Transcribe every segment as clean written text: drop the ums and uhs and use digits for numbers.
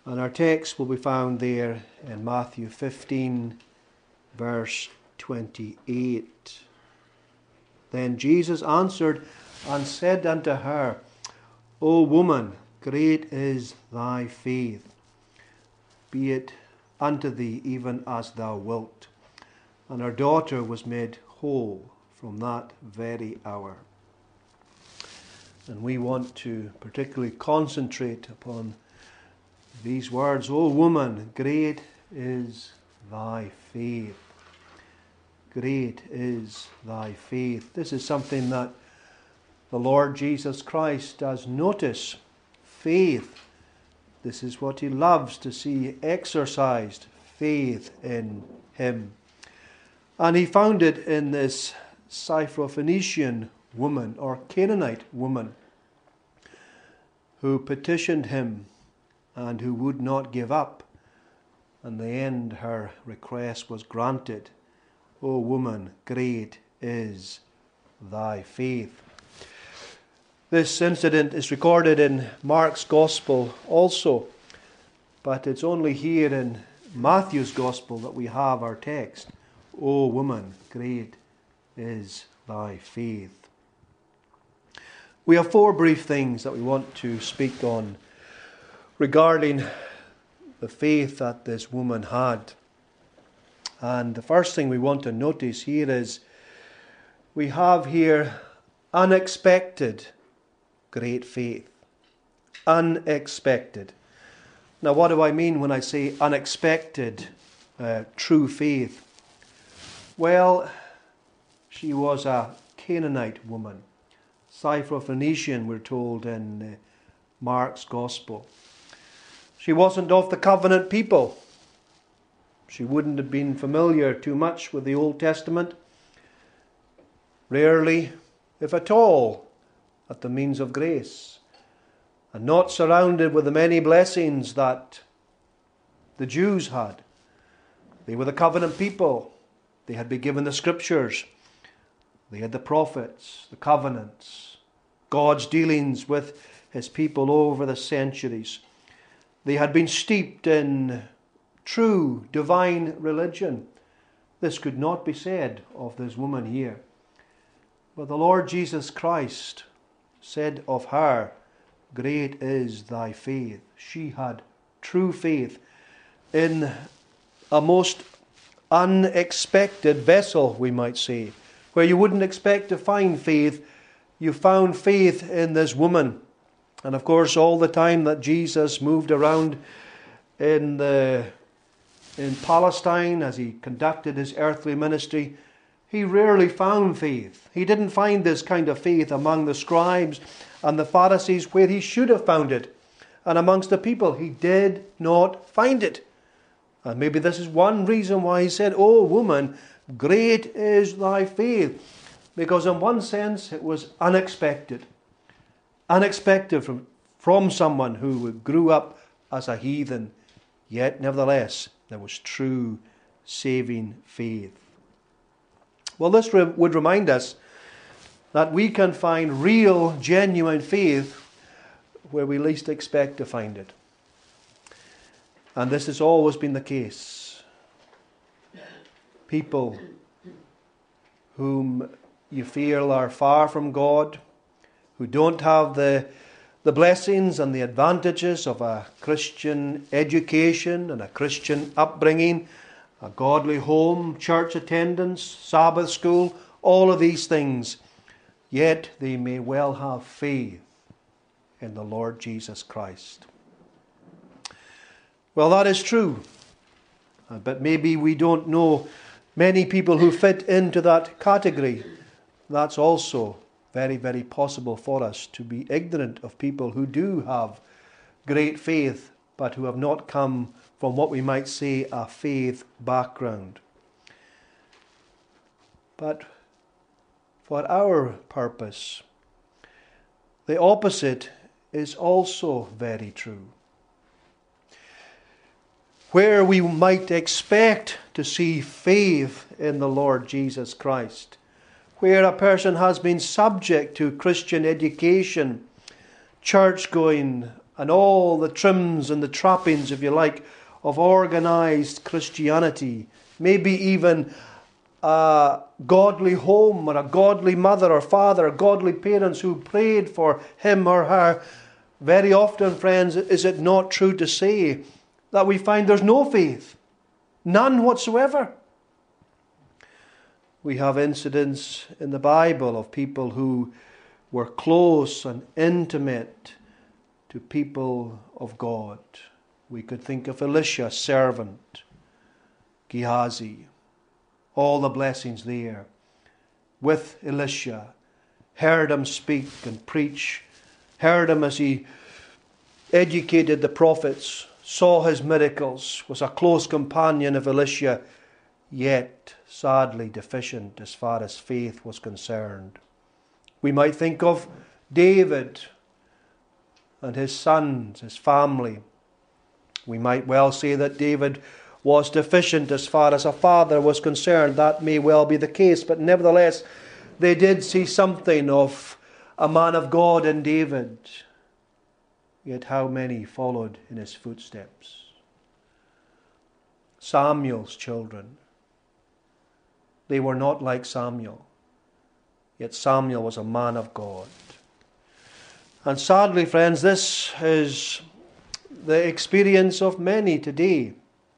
And our text will be found there in Matthew 15, verse 28. Then Jesus answered and said unto her, O woman, great is thy faith. Be it unto thee even as thou wilt. And her daughter was made whole from that very hour. And we want to particularly concentrate upon these words, O woman, great is thy faith. Great is thy faith. This is something that the Lord Jesus Christ does notice. Faith. This is what he loves to see exercised, faith in him. And he found it in this Syrophoenician woman, or Canaanite woman, who petitioned him and who would not give up. In the end, her request was granted. O woman, great is thy faith. This incident is recorded in Mark's Gospel also, but it's only here in Matthew's Gospel that we have our text. O woman, great is thy faith. We have four brief things that we want to speak on regarding the faith that this woman had. And the first thing we want to notice here is we have here unexpected great faith. Unexpected. Now, what do I mean when I say unexpected true faith? Well, she was a Canaanite woman. Syrophoenician, we're told in Mark's Gospel. She wasn't of the covenant people. She wouldn't have been familiar too much with the Old Testament. Rarely, if at all, at the means of grace. And not surrounded with the many blessings that the Jews had. They were the covenant people. They had been given the scriptures. They had the prophets, the covenants, God's dealings with his people over the centuries. They had been steeped in true divine religion. This could not be said of this woman here. But the Lord Jesus Christ said of her, great is thy faith. She had true faith in a most unexpected vessel, we might say. Where you wouldn't expect to find faith, you found faith in this woman. And of course, all the time that Jesus moved around in Palestine as he conducted his earthly ministry, he rarely found faith. He didn't find this kind of faith among the scribes and the Pharisees where he should have found it. And amongst the people, he did not find it. And maybe this is one reason why he said, O woman, great is thy faith. Because in one sense, it was unexpected. Unexpected from someone who grew up as a heathen. Yet, nevertheless, there was true saving faith. Well, this would remind us that we can find real, genuine faith where we least expect to find it. And this has always been the case. People whom you feel are far from God, who don't have the blessings and the advantages of a Christian education and a Christian upbringing, a godly home, church attendance, Sabbath school, all of these things. Yet they may well have faith in the Lord Jesus Christ. Well, that is true. But maybe we don't know many people who fit into that category. That's also very, very possible for us to be ignorant of people who do have great faith, but who have not come from what we might say a faith background. But for our purpose, the opposite is also very true. Where we might expect to see faith in the Lord Jesus Christ, where a person has been subject to Christian education, church going, and all the trims and the trappings, if you like, of organized Christianity. Maybe even a godly home or a godly mother or father or godly parents who prayed for him or her. Very often, friends, is it not true to say that we find there's no faith? None whatsoever. We have incidents in the Bible of people who were close and intimate to people of God. We could think of Elisha, servant, Gehazi, all the blessings there. With Elisha, heard him speak and preach, heard him as he educated the prophets, saw his miracles, was a close companion of Elisha, yet sadly deficient as far as faith was concerned. We might think of David and his sons, his family. We might well say that David was deficient as far as a father was concerned. That may well be the case, but nevertheless, they did see something of a man of God in David. Yet how many followed in his footsteps? Samuel's children. They were not like Samuel. Yet Samuel was a man of God. And sadly, friends, this is the experience of many today.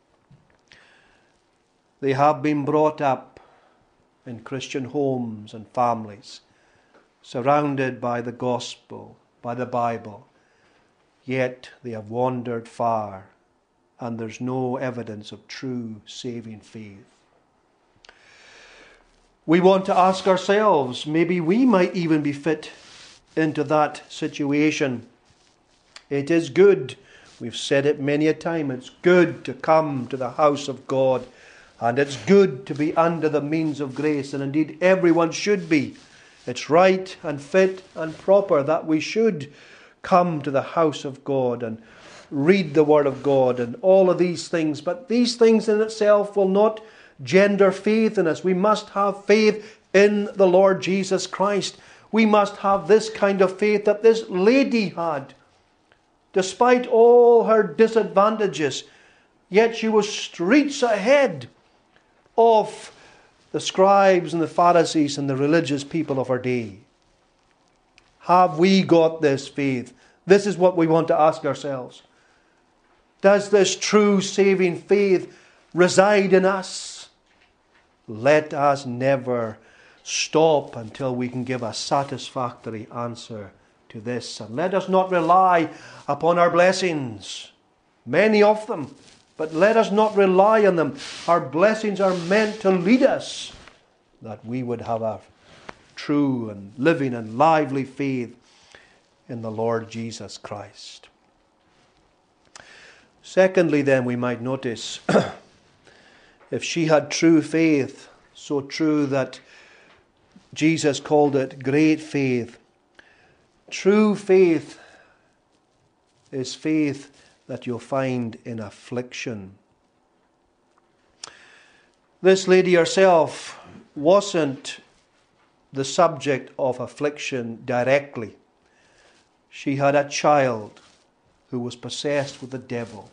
They have been brought up in Christian homes and families, surrounded by the gospel, by the Bible. Yet they have wandered far, and there's no evidence of true saving faith. We want to ask ourselves, maybe we might even be fit into that situation. It is good, we've said it many a time, it's good to come to the house of God, and it's good to be under the means of grace, and indeed everyone should be. It's right and fit and proper that we should come to the house of God and read the Word of God and all of these things. But these things in itself will not gender faith in us. We must have faith in the Lord Jesus Christ. We must have this kind of faith that this lady had. Despite all her disadvantages, yet she was streets ahead of the scribes and the Pharisees and the religious people of her day. Have we got this faith? This is what we want to ask ourselves. Does this true saving faith reside in us? Let us never stop until we can give a satisfactory answer to this. And let us not rely upon our blessings, many of them, but let us not rely on them. Our blessings are meant to lead us, that we would have a true and living and lively faith in the Lord Jesus Christ. Secondly, then, we might notice, if she had true faith, so true that Jesus called it great faith. True faith is faith that you'll find in affliction. This lady herself wasn't the subject of affliction directly. She had a child who was possessed with the devil.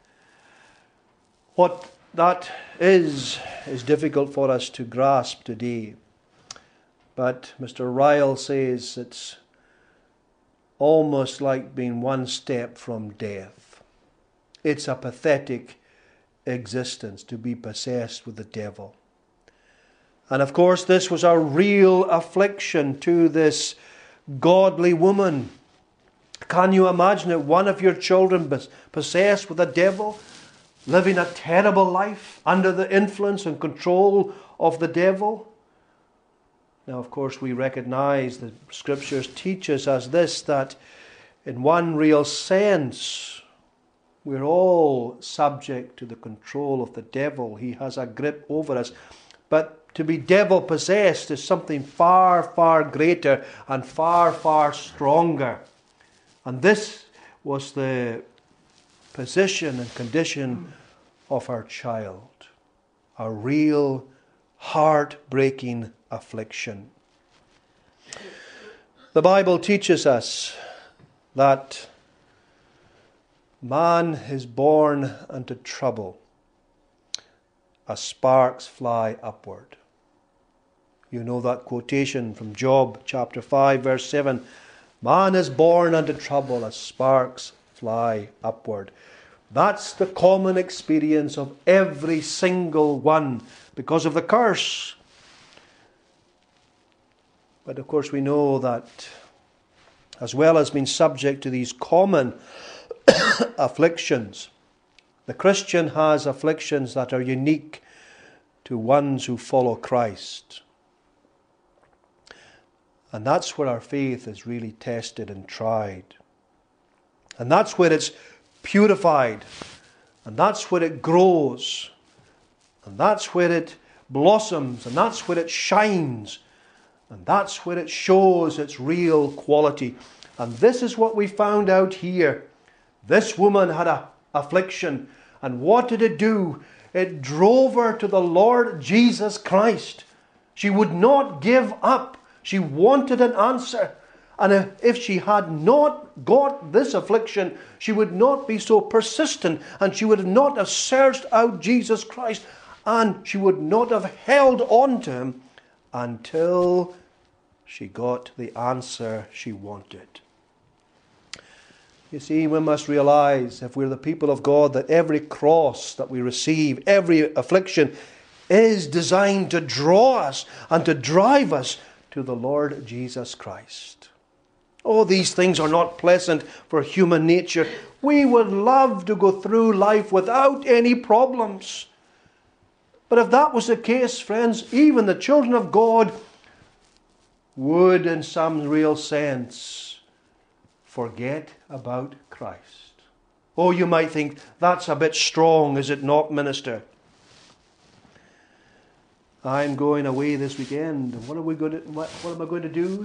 What that is difficult for us to grasp today. But Mr. Ryle says it's almost like being one step from death. It's a pathetic existence to be possessed with the devil. And of course, this was a real affliction to this godly woman. Can you imagine it? One of your children possessed with the devil, living a terrible life under the influence and control of the devil. Now, of course, we recognize the Scriptures teaches us this, that in one real sense, we're all subject to the control of the devil. He has a grip over us. But to be devil-possessed is something far, far greater and far, far stronger. And this was the position and condition of our child. A real heart-breaking affliction. The Bible teaches us that Man is born unto trouble, as sparks fly upward. You know that quotation from Job chapter 5 verse 7. Man is born unto trouble as sparks fly upward. That's the common experience of every single one because of the curse. But of course we know that as well as being subject to these common afflictions, the Christian has afflictions that are unique to ones who follow Christ. And that's where our faith is really tested and tried. And that's where it's purified. And that's where it grows. And that's where it blossoms. And that's where it shines. And that's where it shows its real quality. And this is what we found out here. This woman had an affliction. And what did it do? It drove her to the Lord Jesus Christ. She would not give up. She wanted an answer. And if she had not got this affliction, she would not be so persistent, and she would not have searched out Jesus Christ, and she would not have held on to him until she got the answer she wanted. You see, we must realize, if we're the people of God, that every cross that we receive, every affliction, is designed to draw us and to drive us to the Lord Jesus Christ. Oh, these things are not pleasant for human nature. We would love to go through life without any problems. But if that was the case, friends, even the children of God would, in some real sense, forget about Christ. Oh, you might think, that's a bit strong, is it not, minister? I'm going away this weekend. What am I going to do?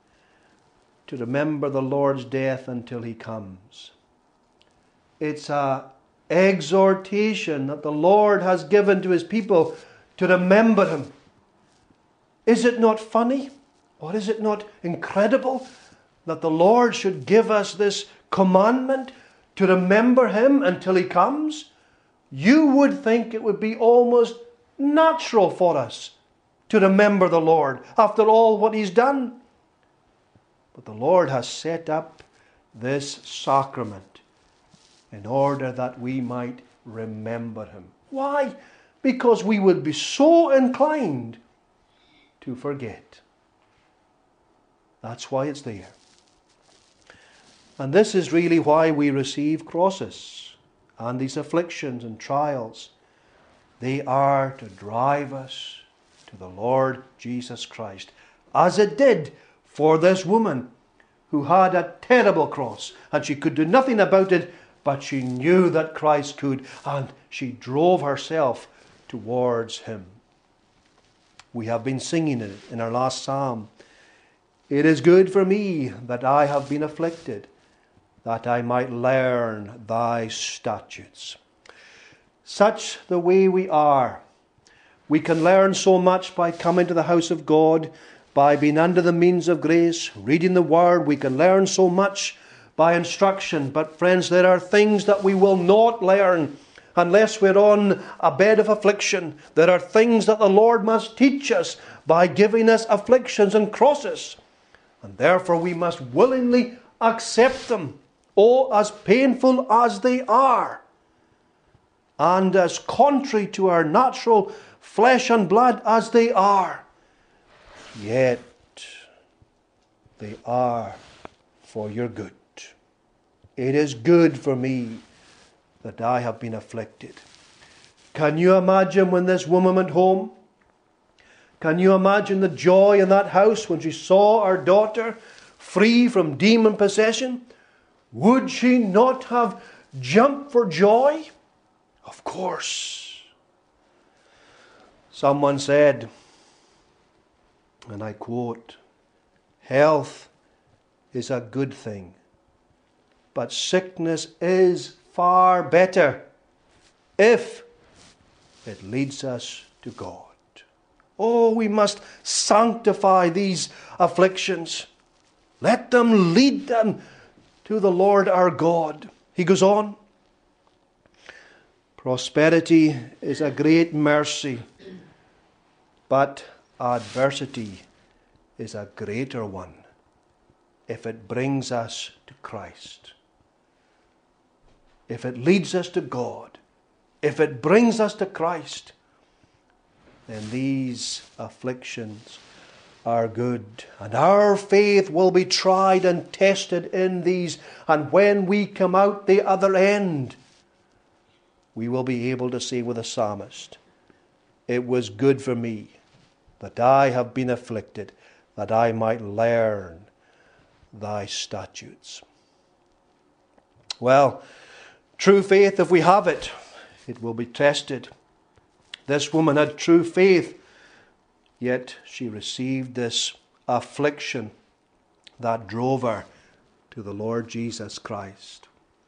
To remember the Lord's death until he comes. It's an exhortation that the Lord has given to his people to remember him. Is it not funny? Or is it not incredible that the Lord should give us this commandment to remember him until he comes? You would think it would be almost natural for us to remember the Lord after all what he's done. But the Lord has set up this sacrament in order that we might remember him. Why? Because we would be so inclined to forget. That's why it's there. And this is really why we receive crosses and these afflictions and trials. They are to drive us to the Lord Jesus Christ, as it did for this woman who had a terrible cross, and she could do nothing about it, but she knew that Christ could, and she drove herself towards him. We have been singing it in our last psalm. It is good for me that I have been afflicted, that I might learn thy statutes. Such the way we are. We can learn so much by coming to the house of God, by being under the means of grace, reading the Word. We can learn so much by instruction. But friends, there are things that we will not learn unless we're on a bed of affliction. There are things that the Lord must teach us by giving us afflictions and crosses. And therefore we must willingly accept them, oh, as painful as they are, and as contrary to our natural flesh and blood as they are. Yet they are for your good. It is good for me that I have been afflicted. Can you imagine when this woman went home? Can you imagine the joy in that house when she saw her daughter free from demon possession? Would she not have jumped for joy? Of course. Someone said, and I quote, "Health is a good thing, but sickness is far better if it leads us to God." Oh, we must sanctify these afflictions. Let them lead them to the Lord our God. He goes on, Prosperity is a great mercy, but adversity is a greater one if it brings us to Christ. If it leads us to God, if it brings us to Christ, then these afflictions are good. And our faith will be tried and tested in these. And when we come out the other end, we will be able to say with the psalmist, "It was good for me that I have been afflicted, that I might learn thy statutes." Well, true faith, if we have it, it will be tested. This woman had true faith, yet she received this affliction that drove her to the Lord Jesus Christ.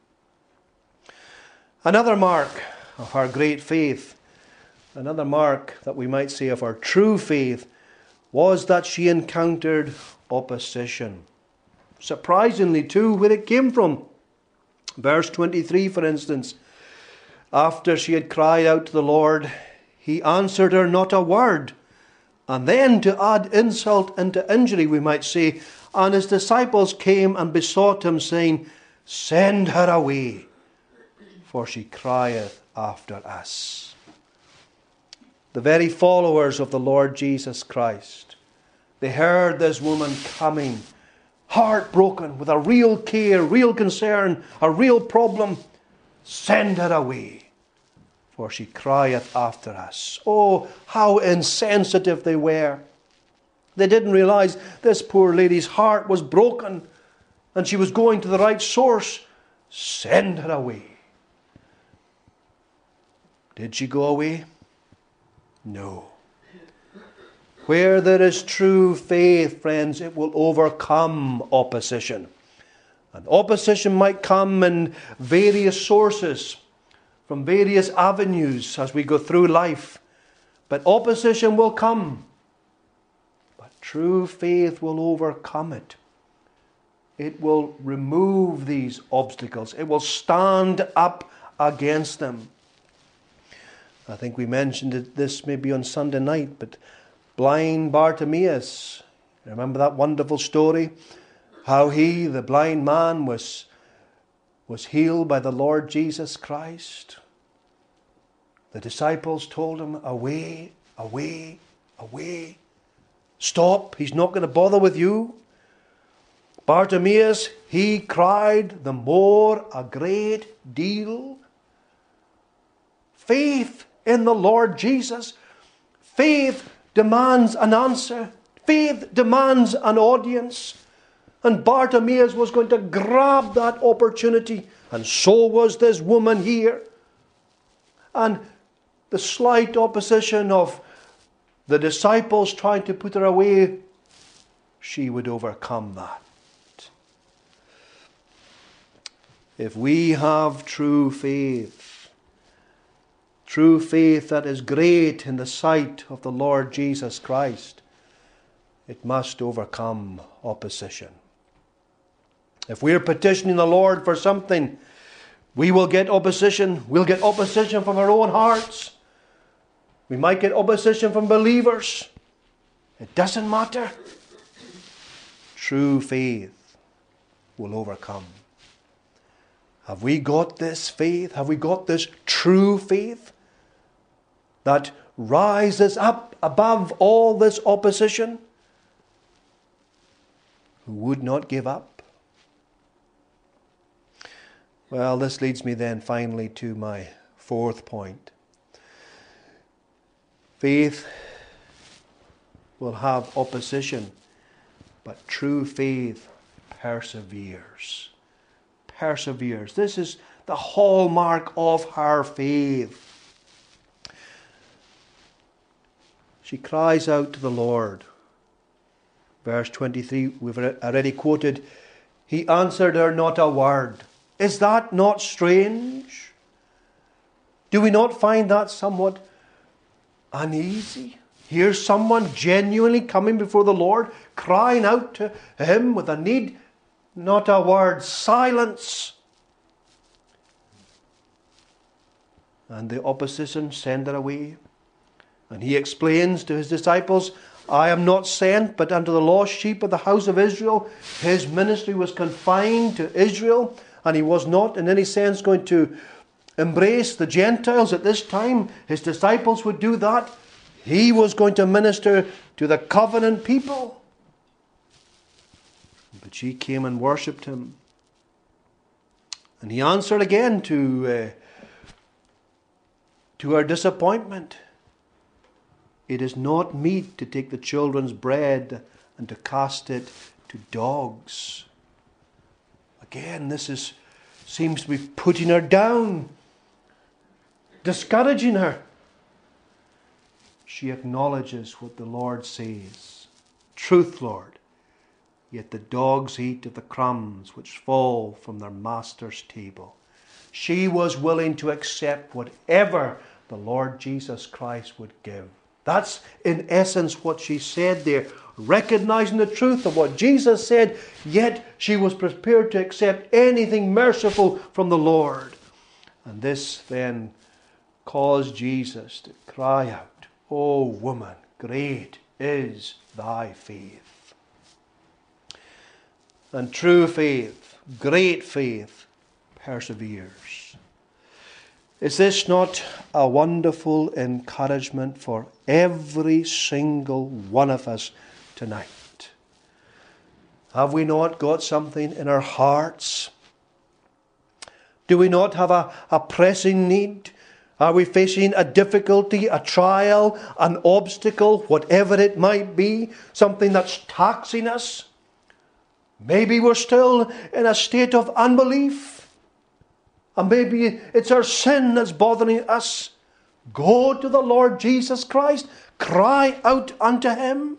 Another mark of her great faith, another mark that we might say of her true faith, was that she encountered opposition. Surprisingly too, where it came from. Verse 23, for instance, after she had cried out to the Lord, He answered her not a word. And then, to add insult into injury, we might say, and his disciples came and besought him, saying, "Send her away, for she crieth after us." The very followers of the Lord Jesus Christ, they heard this woman coming, heartbroken, with a real care, real concern, a real problem. "Send her away, for she crieth after us." Oh, how insensitive they were. They didn't realize this poor lady's heart was broken and she was going to the right source. Send her away. Did she go away? No. Where there is true faith, friends, it will overcome opposition. And opposition might come in various sources, from various avenues as we go through life. But opposition will come. But true faith will overcome it. It will remove these obstacles. It will stand up against them. I think we mentioned this maybe on Sunday night, but blind Bartimaeus, remember that wonderful story? How he, the blind man, was healed by the Lord Jesus Christ. The disciples told him, "Away, away, away. Stop, he's not going to bother with you." Bartimaeus, he cried the more a great deal. Faith in the Lord Jesus. Faith demands an answer. Faith demands an audience. And Bartimaeus was going to grab that opportunity. And so was this woman here. And the slight opposition of the disciples trying to put her away, she would overcome that. If we have true faith that is great in the sight of the Lord Jesus Christ, it must overcome opposition. If we're petitioning the Lord for something, we will get opposition. We'll get opposition from our own hearts. We might get opposition from believers. It doesn't matter. True faith will overcome. Have we got this faith? Have we got this true faith that rises up above all this opposition? Who would not give up? Well, this leads me then finally to my fourth point. Faith will have opposition, but true faith perseveres. Perseveres. This is the hallmark of her faith. She cries out to the Lord. Verse 23, we've already quoted, "He answered her not a word." Is that not strange? Do we not find that somewhat uneasy? Here's someone genuinely coming before the Lord, crying out to Him with a need. Not a word. Silence. And the opposition send her away. And he explains to his disciples, I am not sent but unto the lost sheep of the house of Israel. His ministry was confined to Israel, and he was not in any sense going to embrace the Gentiles at this time. His disciples would do that. He was going to minister to the covenant people. But she came and worshipped him. And he answered again to her disappointment. It is not meet to take the children's bread and to cast it to dogs. Again, seems to be putting her down, discouraging her. She acknowledges what the Lord says. Truth, Lord, yet the dogs eat of the crumbs which fall from their master's table. She was willing to accept whatever the Lord Jesus Christ would give. That's in essence what she said there, recognizing the truth of what Jesus said, yet she was prepared to accept anything merciful from the Lord. And this then caused Jesus to cry out, O woman, great is thy faith. And true faith, great faith, perseveres. Is this not a wonderful encouragement for every single one of us tonight? Have we not got something in our hearts? Do we not have a pressing need? Are we facing a difficulty, a trial, an obstacle, whatever it might be, something that's taxing us? Maybe we're still in a state of unbelief. And maybe it's our sin that's bothering us. Go to the Lord Jesus Christ. Cry out unto him.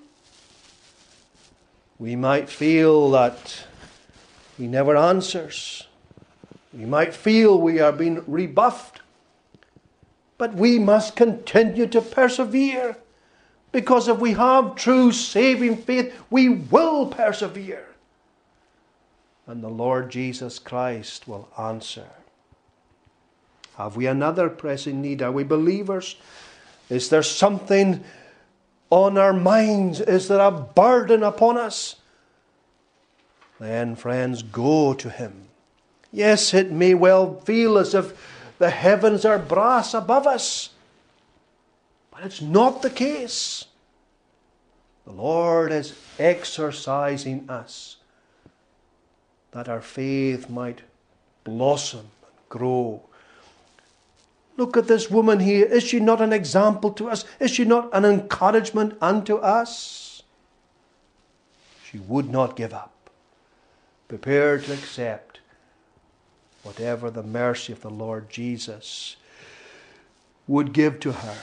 We might feel that he never answers. We might feel we are being rebuffed. But we must continue to persevere. Because if we have true saving faith, we will persevere. And the Lord Jesus Christ will answer. Have we another pressing need? Are we believers? Is there something on our minds? Is there a burden upon us? Then, friends, go to him. Yes, it may well feel as if the heavens are brass above us. But it's not the case. The Lord is exercising us that our faith might blossom and grow. Look at this woman here. Is she not an example to us? Is she not an encouragement unto us? She would not give up, prepared to accept whatever the mercy of the Lord Jesus would give to her.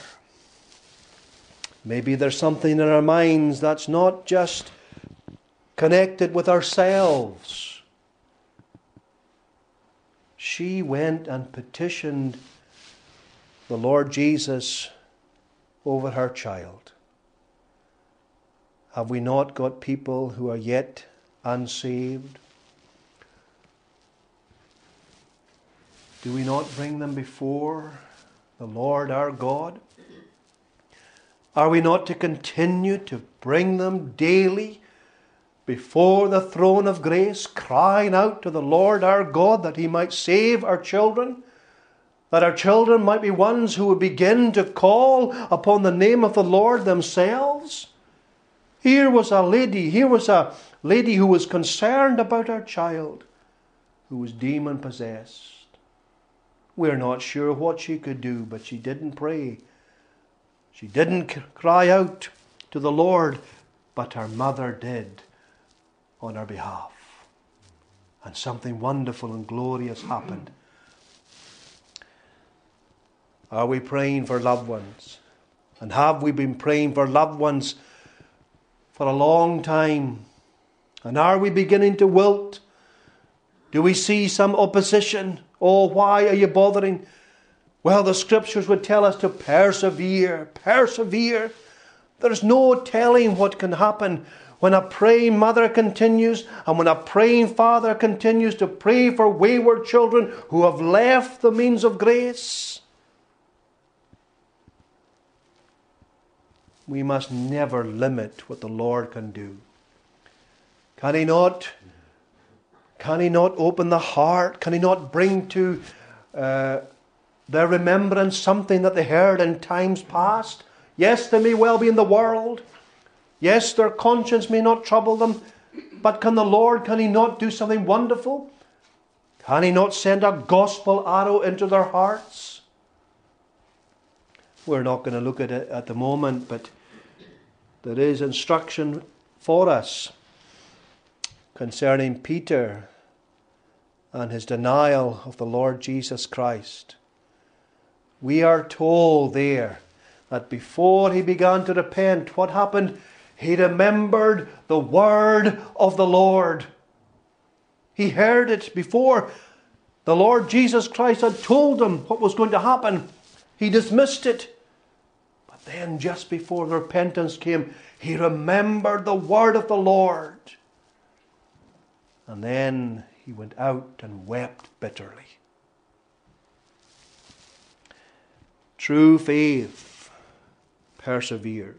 Maybe there's something in our minds that's not just connected with ourselves. She went and petitioned the Lord Jesus over her child. Have we not got people who are yet unsaved? Do we not bring them before the Lord our God? Are we not to continue to bring them daily before the throne of grace, crying out to the Lord our God that he might save our children? That our children might be ones who would begin to call upon the name of the Lord themselves? Here was a lady who was concerned about her child, who was demon-possessed. We're not sure what she could do, but she didn't pray. She didn't cry out to the Lord, but her mother did on her behalf. And something wonderful and glorious happened. Are we praying for loved ones? And have we been praying for loved ones for a long time? And are we beginning to wilt? Do we see some opposition? Oh, why are you bothering? Well, the scriptures would tell us to persevere. Persevere. There's no telling what can happen when a praying mother continues and when a praying father continues to pray for wayward children who have left the means of grace. we must never limit what the Lord can do. Can He not open the heart? Can He not bring to their remembrance something that they heard in times past? Yes, they may well be in the world. Yes, their conscience may not trouble them. But can He not do something wonderful? Can He not send a gospel arrow into their hearts? We're not going to look at it at the moment, but there is instruction for us concerning Peter and his denial of the Lord Jesus Christ. We are told there that before he began to repent, what happened? He remembered the word of the Lord. He heard it before the Lord Jesus Christ had told him what was going to happen. He dismissed it. But then just before the repentance came, he remembered the word of the Lord. And then he went out and wept bitterly. True faith perseveres.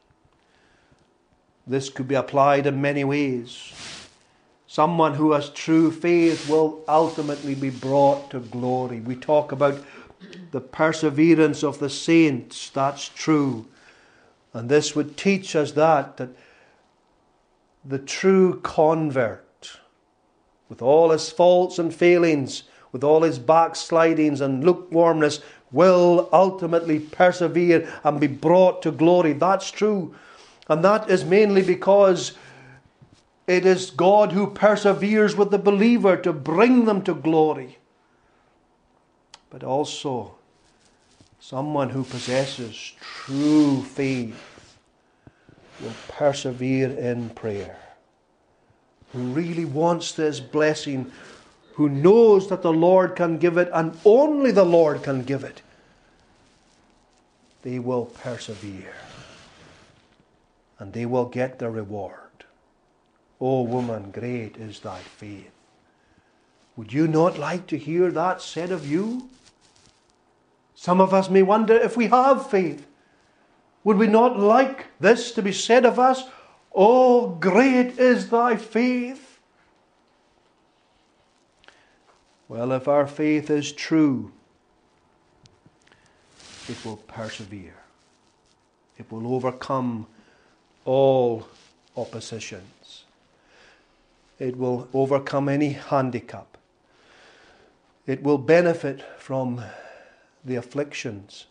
This could be applied in many ways. Someone who has true faith will ultimately be brought to glory. We talk about the perseverance of the saints. That's true. And this would teach us that the true convert, with all his faults and failings, with all his backslidings and lukewarmness, will ultimately persevere and be brought to glory. That's true. And that is mainly because it is God who perseveres with the believer to bring them to glory. But also, someone who possesses true faith will persevere in prayer, who really wants this blessing, who knows that the Lord can give it and only the Lord can give it. They will persevere and they will get their reward. O woman, great is thy faith. Would you not like to hear that said of you? Some of us may wonder if we have faith. Would we not like this to be said of us? Oh, great is thy faith. Well, if our faith is true, it will persevere. It will overcome all oppositions. It will overcome any handicap. It will benefit from the afflictions.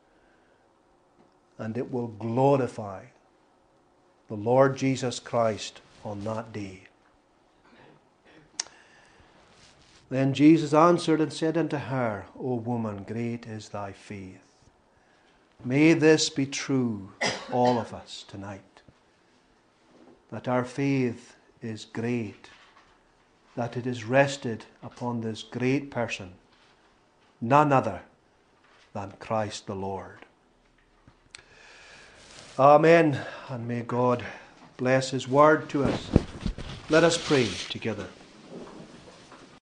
And it will glorify the Lord Jesus Christ on that day. Then Jesus answered and said unto her, O woman, great is thy faith. May this be true of all of us tonight, that our faith is great, that it is rested upon this great person, none other than Christ the Lord. Amen. And may God bless His word to us. Let us pray together.